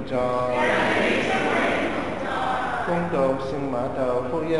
在。恭讀聖馬竇福音。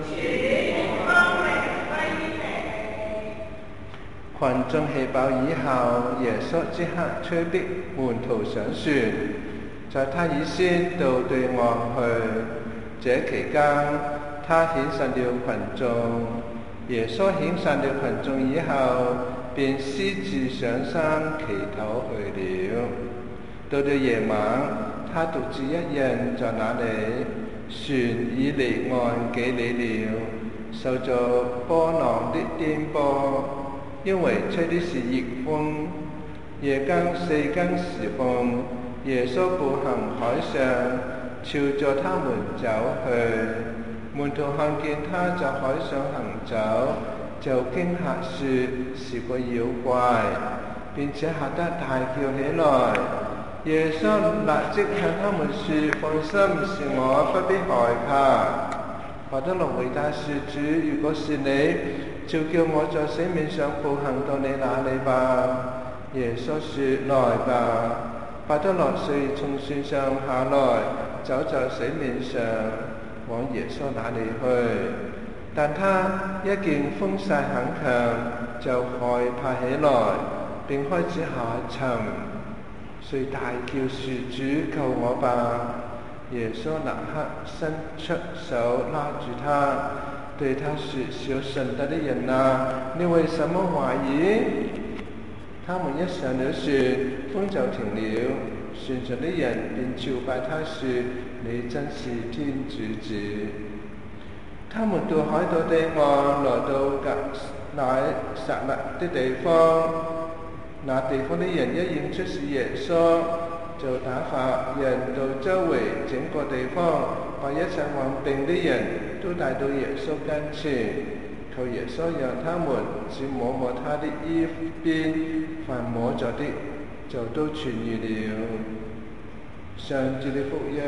群眾吃飽以後，耶穌即刻催逼門徒上船，在他以先到對岸去。這期間，他遣散了群眾。耶穌遣散了群眾以後，便私自上山祈禱去了。到了夜晚，他獨自一人在那裡，船已離岸幾里了，受着波浪的顛簸，因為吹的是逆風。夜間4更時分，耶穌步行海上，朝着他們走去。門徒看見他在海上行走，就驚嚇說是個妖怪，並且嚇得大叫起來。耶穌立即向他們說：放心，是我，不必害怕。伯多祿回答說：主，如果是你，就叫我在水面上步行到你那裡吧。耶穌說：來吧。伯多祿遂從船上下來，走在水面上，往耶穌那裡去。但他一見風勢很強，就害怕起來，並開始下沉，遂大叫說：主，救我吧！耶穌立刻伸出手拉住他，對他說：小信德的人啊，你為什麼懷疑？他們一上了船，風就停了，船上的人便朝拜他說：你真是天主子。他們到海島對岸，來到革乃撒勒的地方。那地方的人一認出是耶穌，就打發人到周圍整個地方，把一切患病的人都帶到耶穌跟前，求耶穌讓他們只摸摸他的衣邊，凡摸着的就都痊愈了。上主的福音。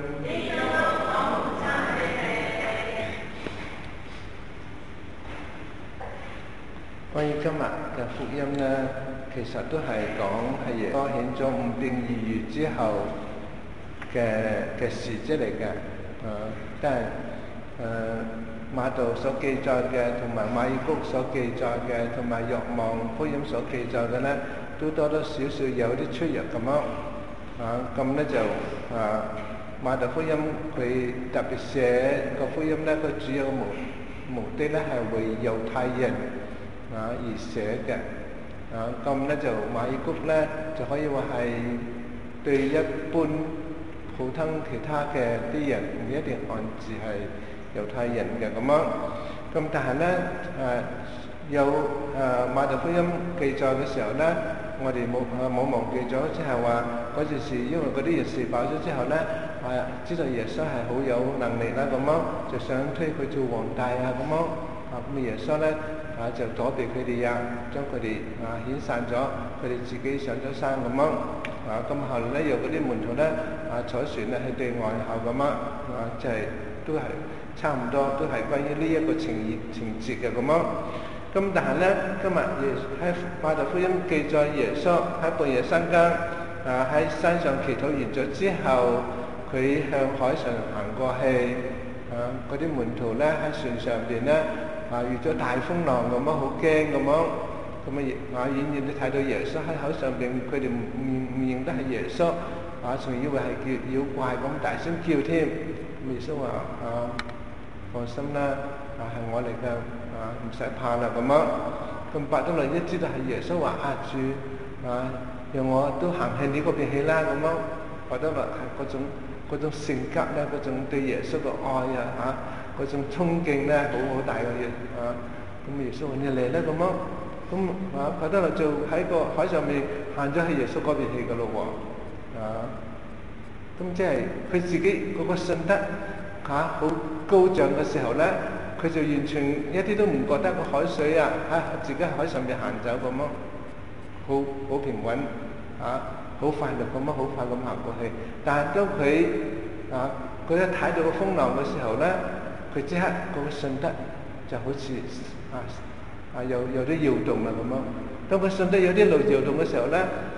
關於今日嘅福音呢，其實都係講係耶穌顯咗5餅2魚之後嘅事蹟嚟嘅。但係馬竇所記載嘅，同埋馬爾谷所記載嘅，同埋若望福音所記載嘅呢，都多多少少有啲出入咁樣。咁呢就馬竇福音佢特別寫個福音呢，佢主要目的呢係為猶太人而寫嘅。咁呢就馬爾谷呢就可以話係對一般普通其他嘅啲人唔一定按字係猶太人嘅咁樣。咁但係呢有馬竇福音記載嘅時候呢，我哋冇忘記咗，即係話嗰陣時，因為嗰啲人食飽咗之後呢，知道耶穌係好有能力啦，咁樣就想推佢做皇帝啊，咁樣咁耶穌呢就躲避佢哋將佢哋遣散咗，佢哋自己上咗山咁樣。咁後來呢，有嗰啲門徒呢坐船呢去對岸後咁樣就係都係差唔多都係關於呢一個情節嘅咁樣。咁但係呢，今日喺馬竇福音記載耶穌喺半夜三更喺山上祈禱完咗之後，佢向海上行過去。嗰啲門徒呢喺船上邊呢遇咗大風浪咁樣，好驚咁樣。咁遠遠都睇到耶穌喺海上邊，佢哋唔認得係耶穌，仲以為係叫妖怪咁大聲叫添。耶穌話放心啦，係我嚟㗎。唔使怕啦咁樣。咁伯多祿一知道係耶穌話主讓我都行向你嗰邊去啦咁樣。伯多祿係嗰種性格咧，嗰種對耶穌嘅愛嗰種憧憬咧，好大嘅嘢咁耶穌話你嚟啦咁樣。咁伯多祿就喺個海上面行咗去耶穌嗰邊去㗎咯喎。咁即係佢自己嗰個信德好高漲嘅時候咧，佢就完全一啲都唔覺得個海水自己喺海上面行走咁樣，好平穩好快樂咁樣，好快咁行過去。但係當佢一睇到個風浪嘅時候咧，佢即刻嗰個信德就好似有啲搖動啦咁樣。當佢信德有啲搖動嘅時候咧，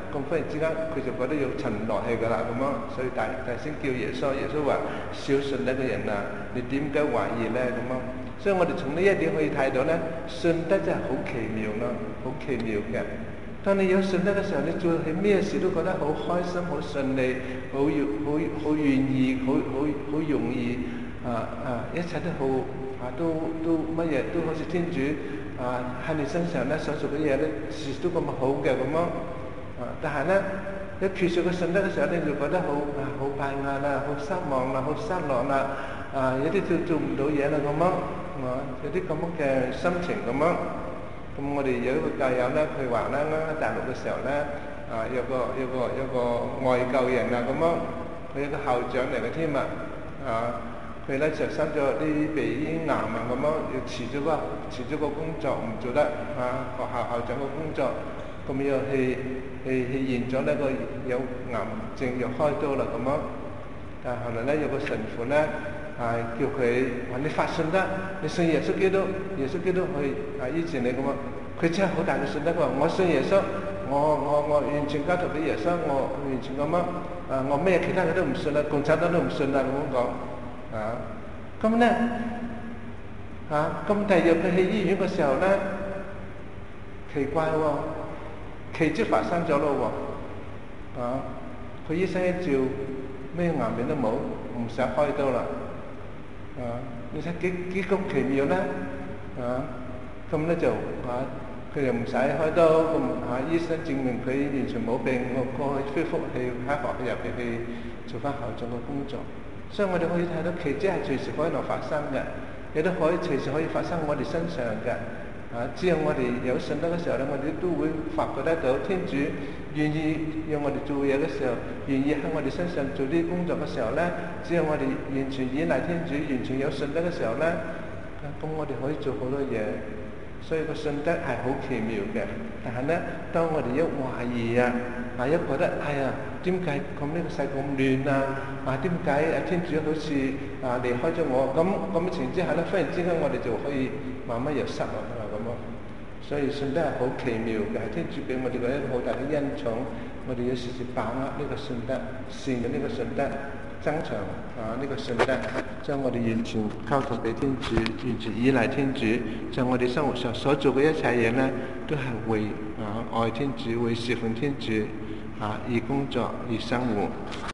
咁忽然之間佢就覺得要沉落去㗎啦咁樣，所以大聲叫耶穌，耶穌話：小信呢個人啊，你點解懷疑咧咁樣？所以我哋從呢一點可以睇到咧，信德真係好奇妙咯，好奇妙嘅。當你有信德嘅時候，你做起咩事都覺得好開心、好順利、好願意、好容易一切都好都乜嘢都好似天主喺你身上咧所做嘅嘢咧，事都咁好嘅咁樣但係咧一缺少個信德嘅時候，你就覺得好敗壓啦、好失望啦、好失落啦有啲做唔到嘢啦咁樣有啲咁樣嘅心情咁樣。咁我哋有一個教友咧，佢話咧喺大陸嘅時候咧，有個外教人咁樣，佢係個校長嚟嘅添佢咧就生咗啲鼻咽癌咁樣，要辭咗個工作唔做得學校校長嘅工作，咁又去驗咗呢個有癌症要開刀啦咁樣，但係後來咧有個神父咧。叫佢話你發信德，你信耶穌基督，耶穌基督去醫治你咁啊！佢真係好大嘅信德，佢話我信耶穌，我完全交託俾耶穌，我完全咁我咩其他嘢都唔信啦，共產黨都唔信啦咁講咁咧咁第二日佢去醫院嘅時候咧，奇怪奇蹟發生咗咯佢醫生一照咩癌病都冇，唔使開刀啦。你睇幾咁奇妙咧咁咧就佢又唔使開刀咁醫生證明佢完全冇病，我過去恢復去喺學校入邊去做翻校長嘅工作，所以我哋可以睇到奇蹟係隨時可以發生嘅，亦都可以隨時可以發生我哋身上嘅只要我哋有信德嘅時候咧，我哋都會發覺得到天主願意讓我哋做嘢嘅時候，願意喺我哋身上做啲工作嘅時候咧，只要我哋完全依賴天主，完全有信德嘅時候咧，咁我哋可以做好多嘢。所以個信德係好奇妙嘅。但係咧，當我哋一懷疑一覺得點解咁呢個世咁亂點解天主好似離開咗我咁嘅情之下咧，忽然之間我哋就可以慢慢又失落啦咁咯。所以信德係好奇妙嘅，係天主俾我哋嘅一個好大嘅恩寵，我哋要時時把握呢個信德，善嘅呢個信德，增強呢個信德，將我哋完全交託俾天主，完全依賴天主，將我哋生活上所做嘅一切嘢咧，都係為愛天主，為侍奉天主而工作而生活。